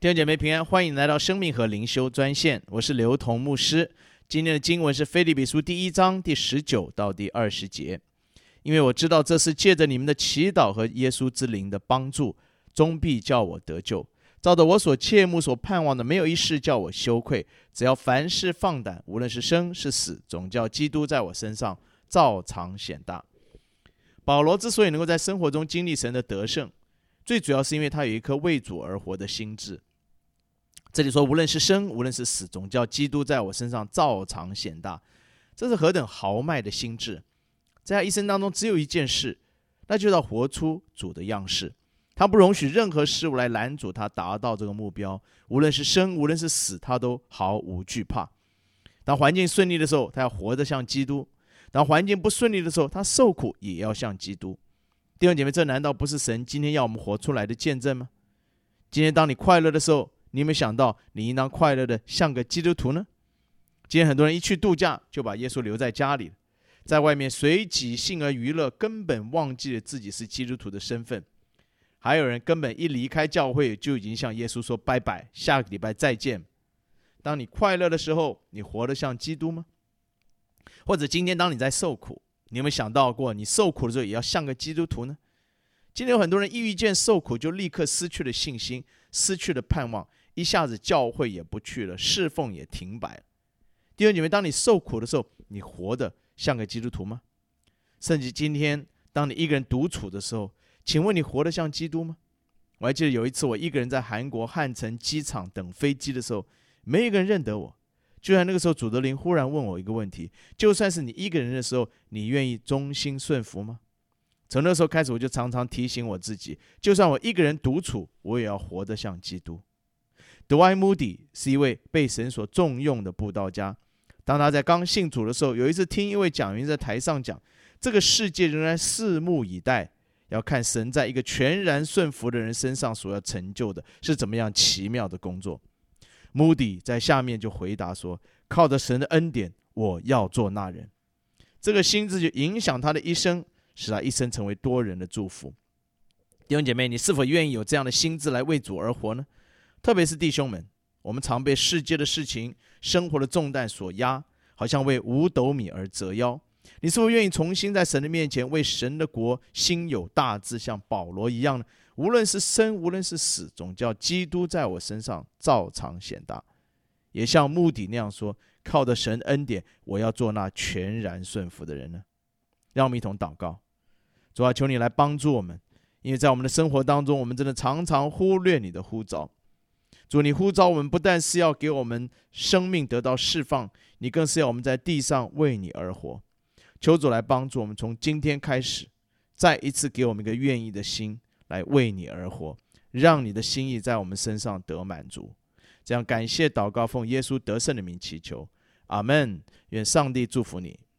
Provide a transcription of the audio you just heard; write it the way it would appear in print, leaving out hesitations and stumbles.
弟兄姐妹平安，欢迎来到生命和灵修专线，我是刘同牧师。今天的经文是腓立比书第1章第19到第20节。因为我知道这是借着你们的祈祷和耶稣之灵的帮助，终必叫我得救。照着我所切慕所盼望的，没有一事叫我羞愧。只要凡事放胆，无论是生是死，总叫基督在我身上照常显大。保罗之所以能够在生活中经历神的得胜，最主要是因为他有一颗为主而活的心志。这里说无论是生无论是死，总叫基督在我身上照常显大。这是何等豪迈的心志。在他一生当中只有一件事，那就是要活出主的样式。他不容许任何事物来拦阻他达到这个目标，无论是生无论是死，他都毫无惧怕。当环境顺利的时候，他要活得像基督；当环境不顺利的时候，他受苦也要像基督。弟兄姐妹，这难道不是神今天要我们活出来的见证吗？今天当你快乐的时候，你有没有想到你应当快乐的像个基督徒呢？今天很多人一去度假就把耶稣留在家里，在外面随己性而娱乐，根本忘记了自己是基督徒的身份。还有人根本一离开教会就已经向耶稣说拜拜，下个礼拜再见。当你快乐的时候，你活得像基督吗？或者今天当你在受苦，你有没有想到过你受苦的时候也要像个基督徒呢？今天有很多人一遇见受苦就立刻失去了信心，失去了盼望，一下子教会也不去了，侍奉也停摆了。弟兄姐妹，当你受苦的时候，你活得像个基督徒吗？甚至今天当你一个人独处的时候，请问你活得像基督吗？我还记得有一次我一个人在韩国汉城机场等飞机的时候，没有一个人认得我。就在那个时候，主的灵忽然问我一个问题：就算是你一个人的时候，你愿意忠心顺服吗？从那时候开始，我就常常提醒我自己，就算我一个人独处，我也要活得像基督。德怀穆迪是一位被神所重用的布道家。当他在刚信主的时候，有一次听一位讲员在台上讲，这个世界仍然拭目以待，要看神在一个全然顺服的人身上所要成就的是怎么样奇妙的工作。穆迪在下面就回答说，靠着神的恩典，我要做那人。这个心智就影响他的一生，使他一生成为多人的祝福。弟兄姐妹，你是否愿意有这样的心智来为主而活呢？特别是弟兄们，我们常被世界的事情、生活的重担所压，好像为5斗米而折腰。你是否愿意重新在神的面前为神的国心有大志，像保罗一样呢？无论是生无论是死，总叫基督在我身上照常显大。也像穆迪那样说，靠着神恩典，我要做那全然顺服的人呢？让我们一同祷告。主啊，求你来帮助我们，因为在我们的生活当中，我们真的常常忽略你的呼召。主，你呼召我们不但是要给我们生命得到释放，你更是要我们在地上为你而活。求主来帮助我们，从今天开始，再一次给我们一个愿意的心来为你而活，让你的心意在我们身上得满足。这样感谢祷告，奉耶稣得胜的名祈求，阿们。愿上帝祝福你。